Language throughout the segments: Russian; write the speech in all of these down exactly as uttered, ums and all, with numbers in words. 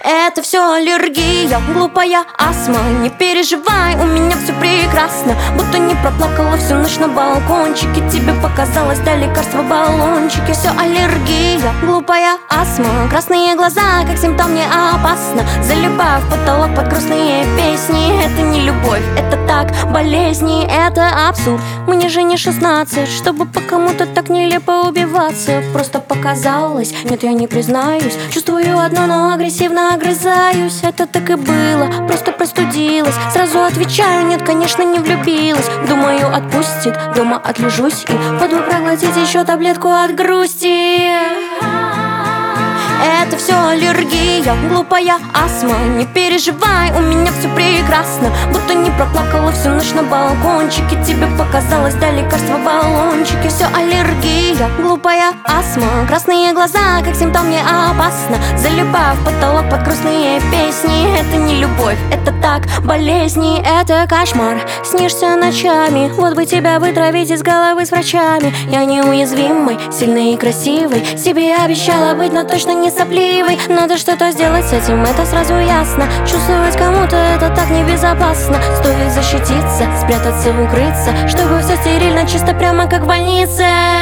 Это все аллергия, глупая астма. Не переживай, у меня все прекрасно. Будто не проплакала всю ночь на балкончике. Тебе показалось, да лекарство баллончики. Все аллергия, глупая астма. Красные глаза, как симптом, не опасно. Залипаю в потолок под грустные песни. Это не любовь, это так, болезни, это абсурд. Мне же не шестнадцать, чтобы по кому-то так нелепо убиваться. Просто показалось, нет, я не признаюсь. Чувствую одно, но агрессивно огрызаюсь. Это так и было, просто простудилась. Сразу отвечаю, нет, конечно, не влюбилась. Думаю, отпустит, дома отлежусь и пойду проглотить еще таблетку от грусти. Это все аллергия, глупая астма. Не переживай, у меня все прекрасно. Будто не проплакала всю ночь на балкончике. Тебе показалось, да лекарство баллончики. Все аллергия, глупая астма. Красные глаза, как симптом, не опасно. Залипаю в потолок под грустные песни. Это не любовь, это так, болезни, это кошмар. Снишься ночами, вот бы тебя вытравить из головы с врачами. Я неуязвимый, сильный и красивый. Себе обещала быть, но точно не сопливый. Надо что-то сделать с этим, это сразу ясно. Чувствовать кому-то это так небезопасно. Стоит защититься, спрятаться, укрыться, чтобы все стерильно, чисто, прямо как в больнице.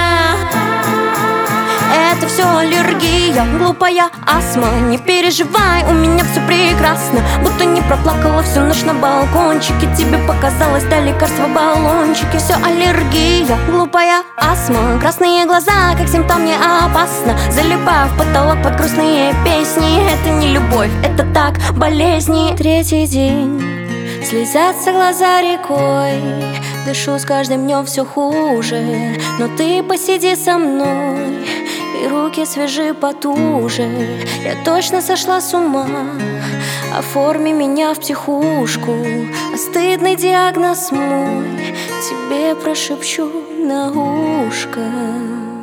Это все аллергия, глупая астма. Не переживай, у меня все прекрасно. Будто не проплакала всю ночь на балкончике. Тебе показалось, да лекарство баллончики. Все аллергия, глупая астма. Красные глаза, как симптом, не опасно. Залипаю в потолок под грустные песни. Это не любовь, это так, болезни. Третий день, слезятся глаза рекой. Дышу с каждым днем все хуже. Но ты посиди со мной, и руки свежи потуже. Я точно сошла с ума. Оформи меня в психушку, а стыдный диагноз мой тебе прошепчу на ушко.